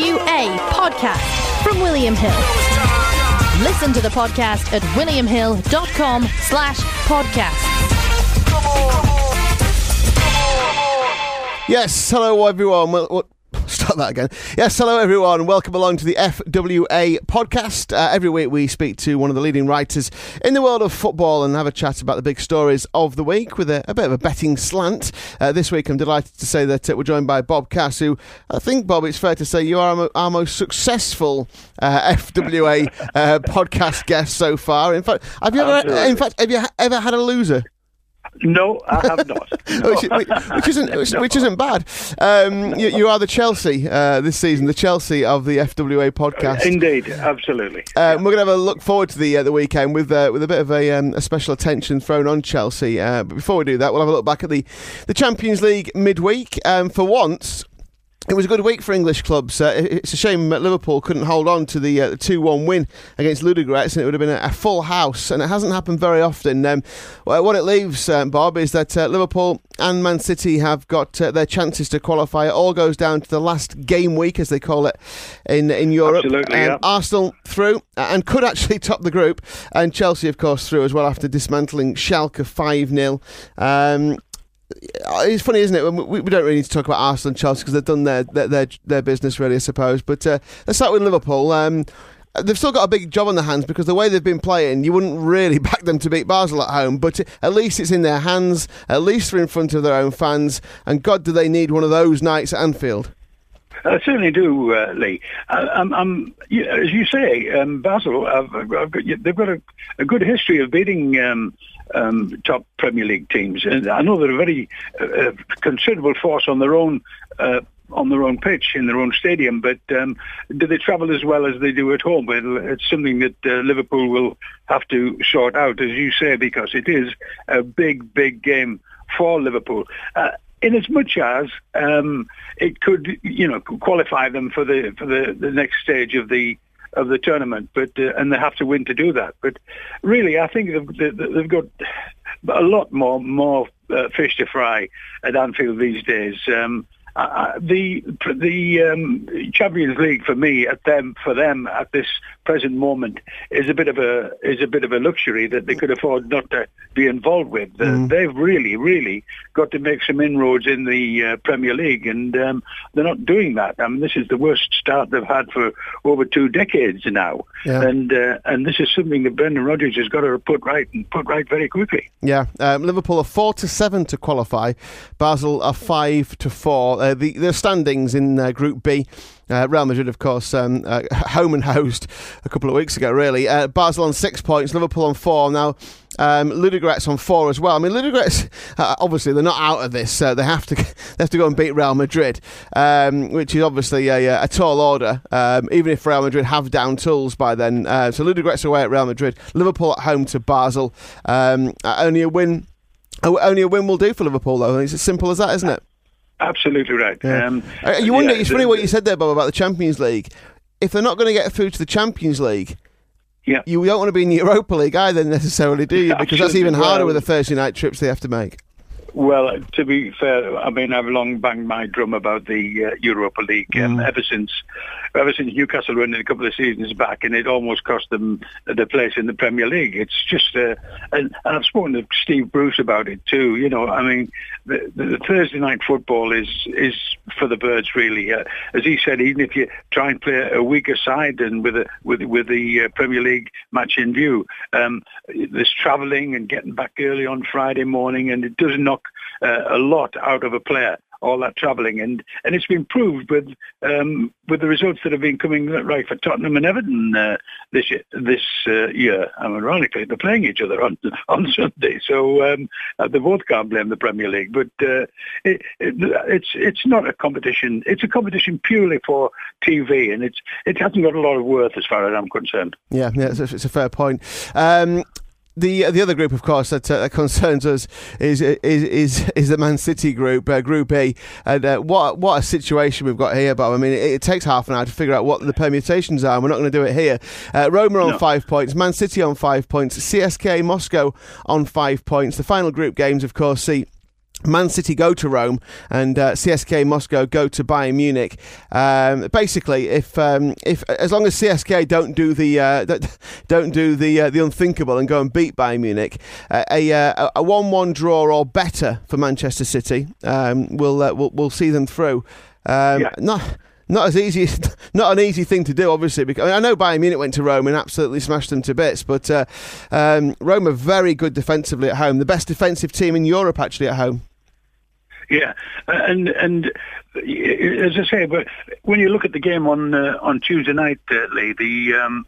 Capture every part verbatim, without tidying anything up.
W A podcast from William Hill. Listen to the podcast at williamhill.com slash podcasts. Yes, hello everyone. Well, well, start that again. Yes, hello everyone. Welcome along to the F W A podcast. Uh, every week we speak to one of the leading writers in the world of football and have a chat about the big stories of the week with a, a bit of a betting slant. Uh, this week I'm delighted to say that uh, we're joined by Bob Cass, who I think, Bob, it's fair to say you are our, our most successful uh, F W A uh, podcast guest so far. In fact, have you ever, in fact, have you ever had a loser? No, I have not. No. which, which, which isn't which, no. which isn't bad. Um, you, you are the Chelsea uh, this season, the Chelsea of the F W A podcast. Indeed, absolutely. Um, yeah. We're going to have a look forward to the uh, the weekend with uh, with a bit of a, um, a special attention thrown on Chelsea. Uh, but before we do that, we'll have a look back at the the Champions League midweek. Um, for once, it was a good week for English clubs. Uh, it's a shame that Liverpool couldn't hold on to the uh, two one win against Ludogorets, and it would have been a, a full house, and it hasn't happened very often. Um, what it leaves, um, Bob, is that uh, Liverpool and Man City have got uh, their chances to qualify. It all goes down to the last game week, as they call it, in, in Europe. Absolutely, um, yeah. Arsenal through and could actually top the group, and Chelsea, of course, through as well after dismantling Schalke five nil. Um, It's funny, isn't it? We, we don't really need to talk about Arsenal and Chelsea because they've done their, their their their business, really, I suppose. But uh, let's start with Liverpool. Um, they've still got a big job on their hands because the way they've been playing, you wouldn't really back them to beat Basel at home. But at least it's in their hands. At least they're in front of their own fans. And God, do they need one of those nights at Anfield? I certainly do, uh, Lee. I, I'm, I'm, yeah, as you say, um, Basel, I've, I've got, they've got a, a good history of beating um, um, top Premier League teams, and I know they're a very uh, considerable force on their own uh, on their own pitch in their own stadium. But um, do they travel as well as they do at home? Well, it's something that uh, Liverpool will have to sort out, as you say, because it is a big, big game for Liverpool. Uh, In as much as um, it could, you know, qualify them for the for the, the next stage of the of the tournament, but uh, and they have to win to do that. But really, I think they've, they've got a lot more more uh, fish to fry at Anfield these days. Um, uh, the the um, Champions League for me at them for them at this present moment is a bit of a is a bit of a luxury that they could afford not to be involved with. Uh, mm. They've really, really got to make some inroads in the uh, Premier League, and um, they're not doing that. I mean, this is the worst start they've had for over two decades now, yeah. and uh, and this is something that Brendan Rodgers has got to put right and put right very quickly. Yeah, um, Liverpool are four to seven to qualify. Basel are five to four. Uh, the the standings in uh, Group B. Uh, Real Madrid, of course, um, uh, home and host a couple of weeks ago, really. Uh, Basel on six points, Liverpool on four. Now, um, Ludogorets on four as well. I mean, Ludogorets, uh, obviously, they're not out of this. Uh, they have to they have to go and beat Real Madrid, um, which is obviously a, a tall order, um, even if Real Madrid have down tools by then. Uh, so Ludogorets away at Real Madrid, Liverpool at home to Basel. Um, only a win, only a win will do for Liverpool, though. It's as simple as that, isn't it? Absolutely right. Yeah. Um, uh, you wonder. yeah, it's the, funny what you said there, Bob, about the Champions League. If they're not going to get through to the Champions League, yeah. you don't want to be in the Europa League either, necessarily, do you? Because that's even harder well, with the Thursday night trips they have to make. Well, to be fair, I mean, I've long banged my drum about the uh, Europa League um, mm. ever since ever since Newcastle won it a couple of seasons back, and it almost cost them the place in the Premier League. It's just, uh, and, and I've spoken to Steve Bruce about it too. You know, I mean, the, the Thursday night football is is for the birds, really. Uh, as he said, even if you try and play a weaker side and with a, with with the uh, Premier League match in view, um, there's travelling and getting back early on Friday morning, and it does knock uh, a lot out of a player. All that travelling, and, and it's been proved with um, with the results that have been coming right for Tottenham and Everton uh, this year, this uh, year. And ironically, they're playing each other on on Sunday, so um, they both can't blame the Premier League. But uh, it, it, it's it's not a competition. It's a competition purely for T V, and it's it hasn't got a lot of worth as far as I'm concerned. Yeah, yeah, it's a, it's a fair point. Um, The the other group, of course, that, uh, that concerns us is is is, is the Man City group, uh, Group E, and uh, what what a situation we've got here. But I mean, it, it takes half an hour to figure out what the permutations are. And we're not going to do it here. Uh, Roma on no. five points, Man City on five points, C S K A Moscow on five points. The final group games, of course, see Man City go to Rome, and uh, C S K Moscow go to Bayern Munich. Um, basically, if um, if as long as C S K don't do the uh, don't do the uh, the unthinkable and go and beat Bayern Munich, uh, a uh, a one-one draw or better for Manchester City um, will uh, will will see them through. Um, yeah. Not. Not as easy, not an easy thing to do, obviously. Because I, mean, I know Bayern Munich went to Rome and absolutely smashed them to bits, but uh, um, Rome are very good defensively at home. The best defensive team in Europe, actually, at home. Yeah, and and as I say, but when you look at the game on uh, on Tuesday night, uh, Lee, the um,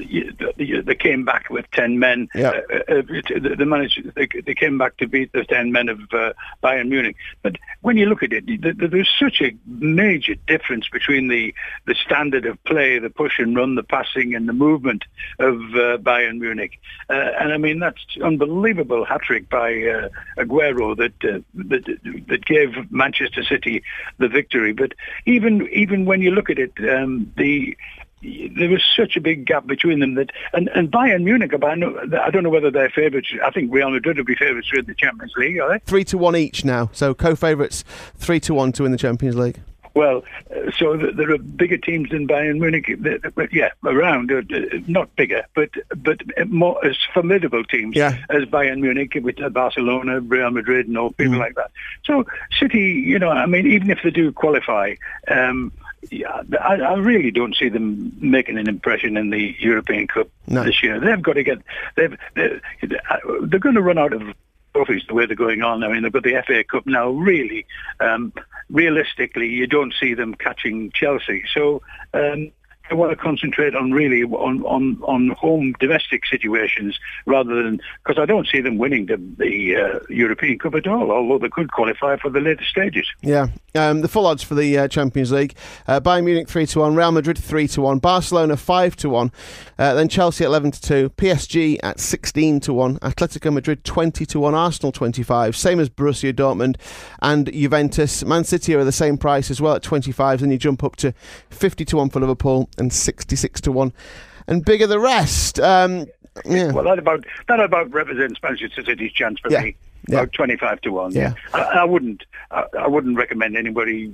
they came back with ten men. Yeah. Uh, uh, they managed. They, they came back to beat the ten men of uh, Bayern Munich. But when you look at it, there's such a major difference between the the standard of play, the push and run, the passing, and the movement of uh, Bayern Munich. Uh, and I mean, that's unbelievable hat trick by uh, Aguero that, uh, that that gave Manchester City the victory. But even even when you look at it, um, the there was such a big gap between them that, and, and Bayern Munich, I don't know whether they're favourites. I think Real Madrid will be favourites to win the Champions League, are they? Three to one each now. So co-favourites, three to one to win the Champions League. Well, uh, so there are bigger teams than Bayern Munich, but yeah, around, uh, not bigger, but but more as formidable teams yeah. as Bayern Munich with uh, Barcelona, Real Madrid, and all people mm. like that. So City, you know, I mean, even if they do qualify, um, yeah, I, I really don't see them making an impression in the European Cup no. this year. They've got to get, they've, they're, they're going to run out of trophies the way they're going on. I mean, they've got the F A Cup now. Really, um, realistically, you don't see them catching Chelsea. So um, I want to concentrate on really on, on, on home domestic situations rather than, because I don't see them winning the, the uh, European Cup at all, although they could qualify for the later stages. Yeah, um, the full odds for the uh, Champions League: uh, Bayern Munich three to one, Real Madrid three to one, Barcelona five to one, uh, then Chelsea at eleven to two, P S G at sixteen to one, Atletico Madrid twenty to one, Arsenal twenty-five, same as Borussia Dortmund and Juventus. Man City are the same price as well at twenty-five. Then you jump up to fifty to one for Liverpool and sixty-six to one, and bigger the rest. Um, yeah. Well, that about that about represents Manchester City's chance for yeah. me. Yeah. About twenty-five to one. Yeah, I, I wouldn't. I, I wouldn't recommend anybody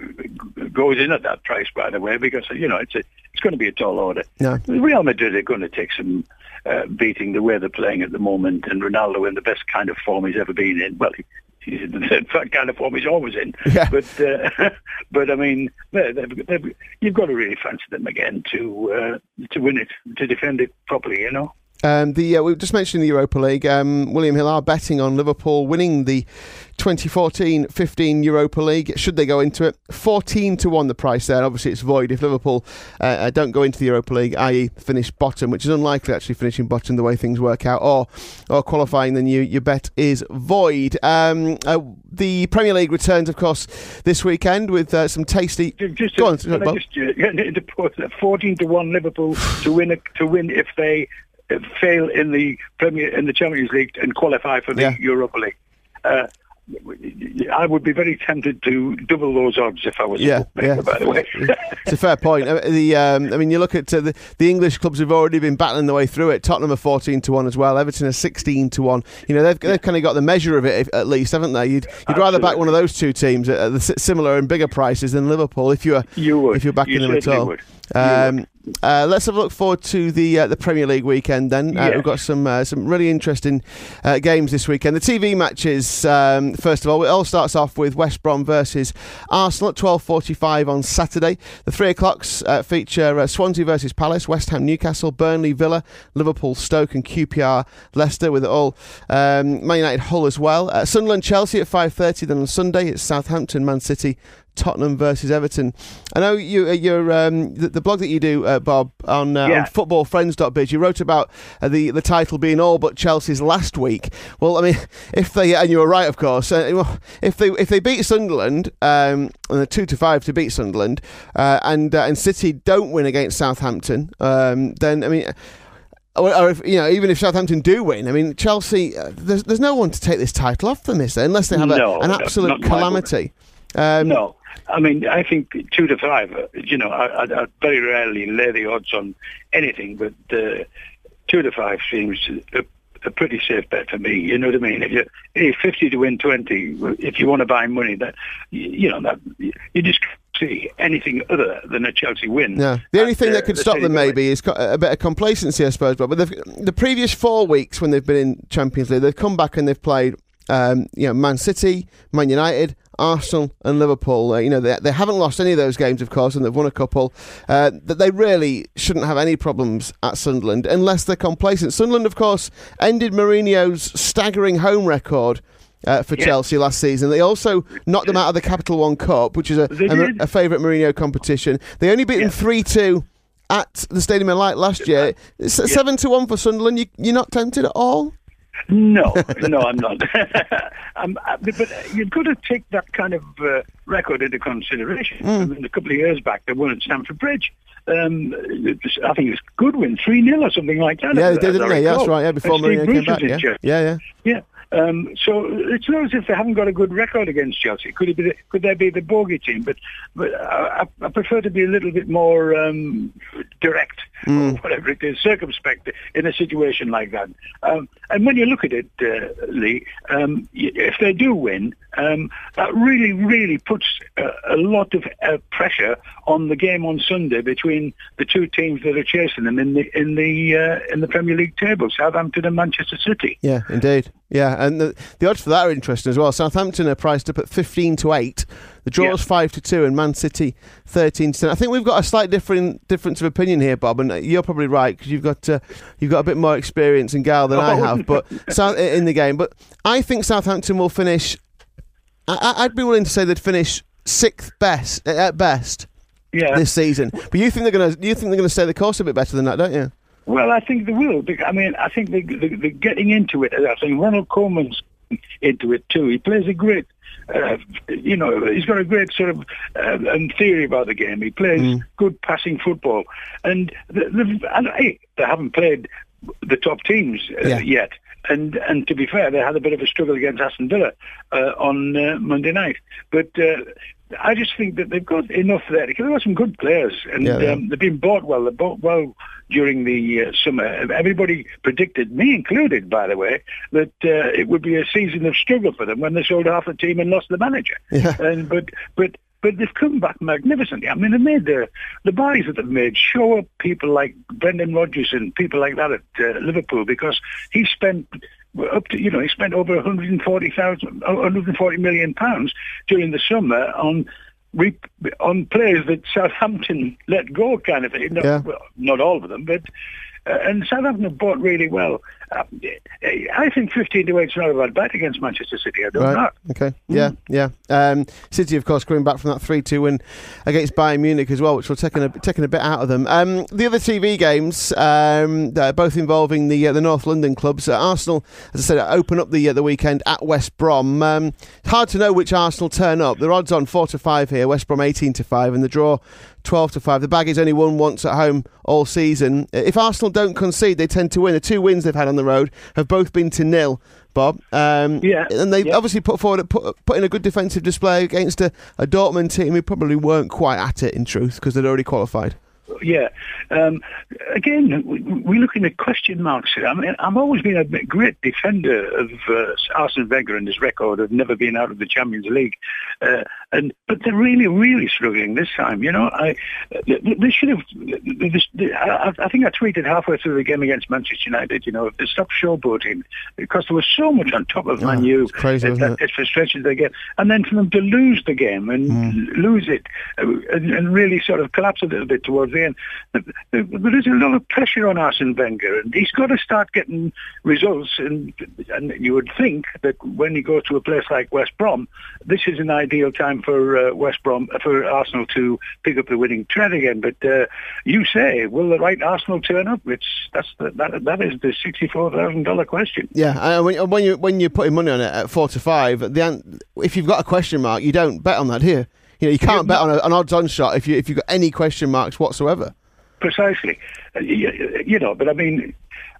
goes in at that price, by the way, because you know it's a, it's going to be a tall order. No. Real Madrid are going to take some uh, beating the way they're playing at the moment, and Ronaldo in the best kind of form he's ever been in. Well, he's in the kind of form he's always in. Yeah. But uh, but I mean, they're, they're, they're, you've got to really fancy them again to uh, to win it, to defend it properly, you know. Um, the uh, we just mentioned the Europa League. Um, William Hill are betting on Liverpool winning the twenty fourteen fifteen Europa League. Should they go into it, fourteen to one the price there. Obviously, it's void if Liverpool uh, don't go into the Europa League, that is, finish bottom, which is unlikely actually finishing bottom the way things work out, or or qualifying. Then you your bet is void. Um, uh, the Premier League returns, of course, this weekend with uh, some tasty. Just go to, on, Bob. Just, uh, fourteen to one Liverpool to win a, to win if they fail in the Premier in the Champions League and qualify for the yeah. Europa League. Uh, I would be very tempted to double those odds if I was yeah, a bookmaker, yeah. by the way. It's a fair point. The um, I mean, you look at uh, the, the English clubs have already been battling their way through it. Tottenham are fourteen to one as well. Everton are sixteen to one. You know, they've they've kind of got the measure of it at least, haven't they? You'd you'd rather back one of those two teams at the similar and bigger prices than Liverpool if you're you would. if you're backing you them at all. Would. Um, uh, let's have a look forward to the uh, the Premier League weekend then. Uh, yeah. We've got some uh, some really interesting uh, games this weekend. The T V matches, um, first of all, it all starts off with West Brom versus Arsenal at twelve forty-five on Saturday. The three o'clocks uh, feature uh, Swansea versus Palace, West Ham Newcastle, Burnley Villa, Liverpool Stoke and Q P R Leicester, with it all um, Man United Hull as well. Uh, Sunderland Chelsea at five thirty. Then on Sunday it's Southampton Man City, Tottenham versus Everton. I know you, uh, your um, the, the blog that you do, uh, Bob, on, uh, yeah. on football friends dot biz, you wrote about uh, the the title being all but Chelsea's last week. Well, I mean, if they and you were right, of course. Uh, if they if they beat Sunderland, um, and they're two to five to beat Sunderland, uh, and uh, and City don't win against Southampton, um, then I mean. Or, or if, you know, even if Southampton do win, I mean, Chelsea, uh, there's there's no one to take this title off them, is there? Unless they have a, no, an absolute calamity. Um, no. I mean, I think two to five, uh, you know, I, I, I very rarely lay the odds on anything, but uh, two to five seems uh, a pretty safe bet for me. You know what I mean? If you hey, fifty to win twenty, if you want to buy money, that you know that you just can't see anything other than a Chelsea win. Yeah. The only at, thing uh, that could the stop them Stadium maybe is co- a bit of complacency, I suppose. But but the previous four weeks when they've been in Champions League, they've come back and they've played, um, you know, Man City, Man United, Arsenal and Liverpool. Uh, you know, they, they haven't lost any of those games, of course, and they've won a couple. Uh, that they really shouldn't have any problems at Sunderland unless they're complacent. Sunderland, of course, ended Mourinho's staggering home record uh, for yeah. Chelsea last season. They also knocked them out of the Capital One Cup, which is a, a, a favourite Mourinho competition. They only beat yeah. them three two at the Stadium of Light last year. It's yeah. seven to one for Sunderland. You, you're not tempted at all? No, no, I'm not. um, but you've got to take that kind of uh, record into consideration. Mm. I mean, a couple of years back, they won at Stamford Bridge. Um, was, I think it was Goodwin, three nil or something like that. Yeah, they did, didn't they? Yeah, that's right. Yeah, before Mourinho came back. Yeah, yeah, yeah. yeah. Um, so it's not as if they haven't got a good record against Chelsea. Could it be? The, could they be the bogey team? But but I, I prefer to be a little bit more um, direct, mm. or whatever it is, circumspect in a situation like that. Um, and when you look at it, uh, Lee, um, if they do win, um, that really, really puts a, a lot of uh, pressure on the game on Sunday between the two teams that are chasing them in the in the uh, in the Premier League table, Southampton and Manchester City. Yeah, indeed. Yeah, and the, the odds for that are interesting as well. Southampton are priced up at fifteen to eight. The draw is yeah. five to two, and Man City thirteen to ten. I think we've got a slight different difference of opinion here, Bob, and you're probably right because you've got uh, you've got a bit more experience in Gal than oh. I have, but South, in the game. But I think Southampton will finish. I, I'd be willing to say they'd finish sixth best at best yeah. this season. But you think they're going to you think they're going to stay the course a bit better than that, don't you? Well, I think they will. I mean, I think they, they, they're getting into it. I think Ronald Koeman's into it too. He plays a great, uh, you know, he's got a great sort of uh, theory about the game. He plays mm. good passing football. And, and hey, they haven't played the top teams uh, yeah. yet. And and to be fair, they had a bit of a struggle against Aston Villa uh, on uh, Monday night. But uh, I just think that they've got enough there. Because they've got some good players, and yeah, yeah. Um, they've been bought well. They've bought well during the uh, summer. Everybody predicted, me included, by the way, that uh, it would be a season of struggle for them when they sold half the team and lost the manager. Yeah. And but but. But they've come back magnificently. I mean, they made the the buys that they've made show up people like Brendan Rodgers and people like that at uh, Liverpool, because he spent up to you know he spent over one hundred forty thousand, one hundred forty million pounds during the summer on re- on players that Southampton let go, kind of thing. Not, yeah. well, not all of them, but. Uh, and Southampton have bought really well. Uh, I think fifteen to eight is not a bad bet against Manchester City. I don't right. know. Okay. Yeah, yeah. Um, City, of course, coming back from that three two win against Bayern Munich as well, which will taking a taking a bit out of them. Um, the other T V games, um, both involving the uh, the North London clubs. Uh, Arsenal, as I said, open up the uh, the weekend at West Brom. Um, hard to know which Arsenal turn up. The odds on four to five here. West Brom eighteen to five, and the draw twelve to five. The Baggies only won once at home all season. If Arsenal don't concede, they tend to win. The two wins they've had on the road have both been to nil, Bob. Um, yeah. And they yeah. obviously put forward, put, put in a good defensive display against a, a Dortmund team who probably weren't quite at it, in truth, because they'd already qualified. Yeah. Um, again, we, we're looking at question marks here. I mean, I've always been a great defender of uh, Arsene Wenger and his record of never being out of the Champions League. Uh, and but they're really, really struggling this time. You know, I they, they should have. They, they, I, I think I tweeted halfway through the game against Manchester United. You know, if they stopped showboating, because there was so much on top of oh, Man U. It's crazy, uh, isn't it? It's frustrating they get, and then for them to lose the game and mm. lose it uh, and, and really sort of collapse a little bit towards the end. There is a lot of pressure on Arsene Wenger, and he's got to start getting results. And and you would think that when he goes to a place like West Brom, this is an ideal time for uh, West Brom for Arsenal to pick up the winning trend again. But uh, you say, will the right Arsenal turn up? It's that's the, that that is the sixty-four thousand dollar question. Yeah, uh, when, when you when you're putting money on it at four to five, the if you've got a question mark, you don't bet on that here. You know, you can't bet on a, an odds-on shot if you if you've got any question marks whatsoever. Precisely, uh, you, you know. But I mean,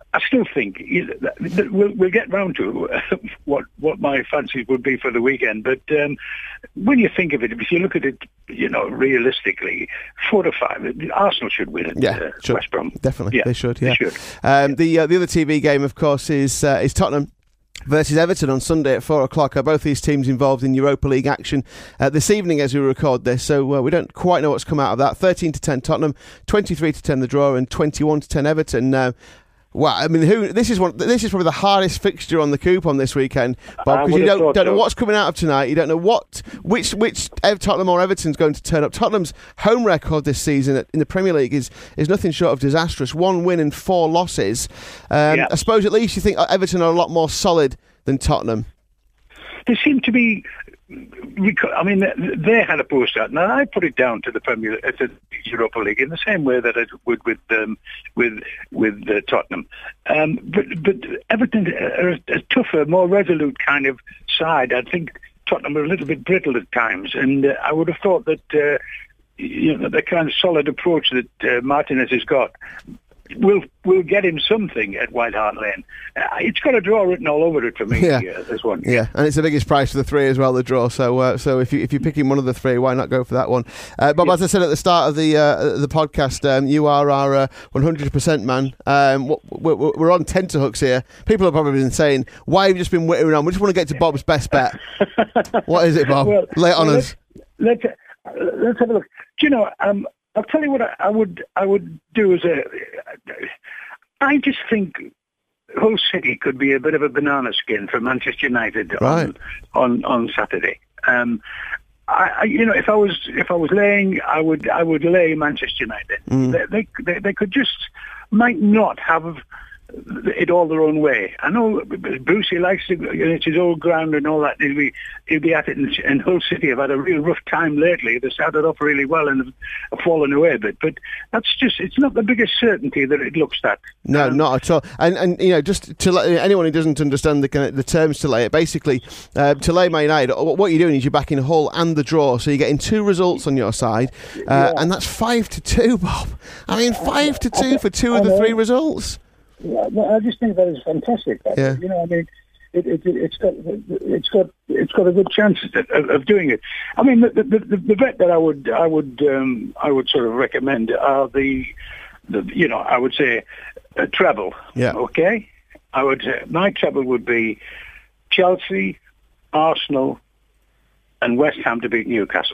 I still think we'll, we'll get round to what what my fancies would be for the weekend. But um, when you think of it, if you look at it, you know, realistically, four to five, Arsenal should win it. Yeah, uh, should. West Brom. Definitely, yeah, they should. Yeah, they should. Um, the uh, the other T V game, of course, is uh, is Tottenham versus Everton on Sunday at four o'clock. Are both these teams involved in Europa League action uh, this evening as we record this, so uh, we don't quite know what's come out of that. thirteen to ten Tottenham, twenty-three to ten the draw, and twenty-one to ten Everton. Uh, well, I mean, who? This is one. This is probably the hardest fixture on the coupon this weekend, Bob, because you don't, don't know what's coming out of tonight. You don't know what which which Tottenham or Everton's going to turn up. Tottenham's home record this season in the Premier League is is nothing short of disastrous. One win and four losses. Um, yeah. I suppose at least you think Everton are a lot more solid than Tottenham. They seem to be. I mean, they had a poor start. Now I put it down to the Premier, uh, to the Europa League in the same way that I would with um, with with uh, Tottenham. Um, but but Everton are a, a tougher, more resolute kind of side. I think Tottenham are a little bit brittle at times, and uh, I would have thought that uh, you know the kind of solid approach that uh, Martinez has got will will get him something at White Hart Lane. Uh, it's got a draw written all over it for me. Yeah, uh, this one. Yeah, and it's the biggest price for the three as well, the draw. So, uh, so if you if you're picking one of the three, why not go for that one? Uh, Bob, yeah. As I said at the start of the uh, the podcast, um, you are our uh, one hundred percent man. Um, we're, we're on tenterhooks here. People have probably been saying, "Why have you just been whittering on?" We just want to get to Bob's best bet. What is it, Bob? Well, Lay it on well, us. Let's let's, uh, let's have a look. Do you know? Um, I'll tell you what I, I would I would do as a. I just think Hull City could be a bit of a banana skin for Manchester United right. on, on on Saturday. Um, I, I, you know, if I was if I was laying, I would I would lay Manchester United. Mm. They, they they could just might not have it all their own way. I know Brucey likes to, you know, it's his old ground and all that. He'll be, he'll be at it. And, and Hull City have had a real rough time lately. They started off really well and have fallen away a bit. But that's just, it's not the biggest certainty that it looks at. No, um, not at all. And, and you know, just to let anyone who doesn't understand the kind of, the terms to lay it, basically, uh, to lay Man United, what you're doing is you're backing Hull and the draw. So you're getting two results on your side. Uh, yeah. And that's five to two, Bob. I mean, five to two for two of the three results. Yeah, well, I just think that is fantastic. That, yeah. You know, I mean, it, it, it's got it's got it's got a good chance of, of doing it. I mean, the the, the, the bet that I would I would um, I would sort of recommend are the, the you know I would say a treble. Yeah. Okay. I would uh, my treble would be Chelsea, Arsenal, and West Ham to beat Newcastle.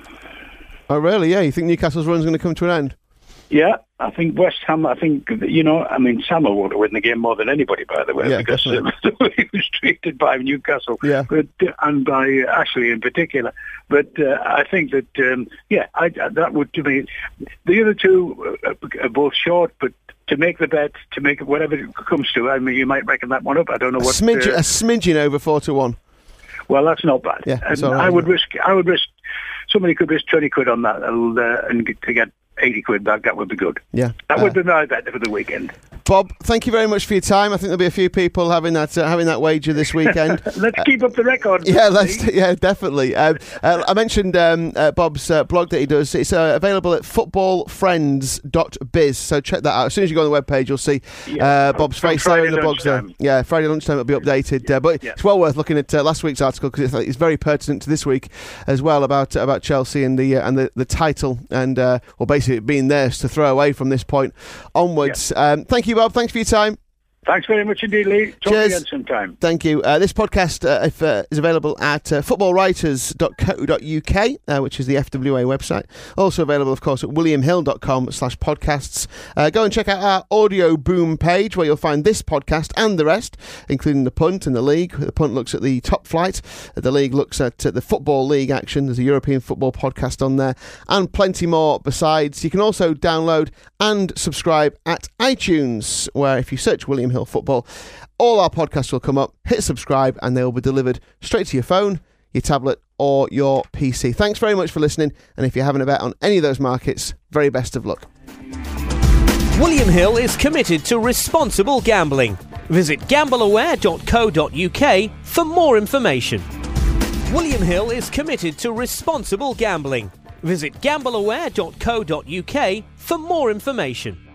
Oh, really? Yeah. You think Newcastle's run's going to come to an end? Yeah, I think West Ham, I think, you know, I mean, Samuel would have won the game more than anybody, by the way, yeah, because uh, the way he was treated by Newcastle, yeah. but, uh, and by Ashley in particular. But uh, I think that, um, yeah, I, that would, to me, the other two are both short, but to make the bet, to make it whatever it comes to, I mean, you might reckon that one up. I don't know a what... Smidge, uh, a smidgen over four to one. Well, that's not bad. Yeah, and all right, I would risk, I would risk, somebody could risk twenty quid on that and, uh, and get, to get eighty quid back. That would be good. Yeah, that uh, would be my bet for the weekend. Bob, thank you very much for your time. I think there'll be a few people having that uh, having that wager this weekend. Let's uh, keep up the record. Yeah, let's. Yeah, definitely. Um, uh, I mentioned um, uh, Bob's uh, blog that he does. It's uh, available at football friends dot biz. So check that out. As soon as you go on the webpage, you'll see uh, yeah. Bob's face there in the blogs there. Yeah, Friday lunchtime it'll be updated. Uh, but yeah. It's well worth looking at uh, last week's article because it's, it's very pertinent to this week as well about uh, about Chelsea and the uh, and the, the title and uh, well basically being theirs to throw away from this point onwards. Yeah. Um, thank you, Bob. Thanks for your time. Thanks very much indeed, Lee. Talk Cheers. again sometime. Thank you. Uh, this podcast uh, if, uh, is available at uh, football writers dot co dot uk, uh, which is the F W A website. Also available, of course, at william hill dot com slash podcasts. Uh, go and check out our Audio Boom page where you'll find this podcast and the rest, including the punt and the league. The punt looks at the top flight. The league looks at uh, the Football League action. There's a European football podcast on there and plenty more besides. You can also download and subscribe at iTunes, where if you search William Hill Football, all our podcasts will come up. Hit subscribe and they will be delivered straight to your phone, your tablet or your P C. Thanks very much for listening, and if you're having a bet on any of those markets, very best of luck. William Hill is committed to responsible gambling. Visit gamble aware dot co dot uk for more information. William Hill is committed to responsible gambling. Visit gamble aware dot co dot uk for more information.